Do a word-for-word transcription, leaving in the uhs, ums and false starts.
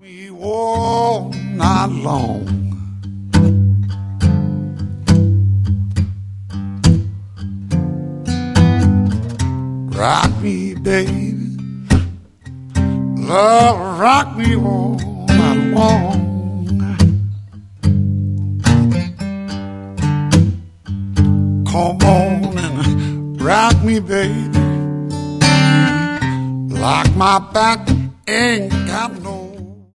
Me all night long. Rock me, baby. Love, rock me all night long. Come on and rock me, baby. Like my back ain't got no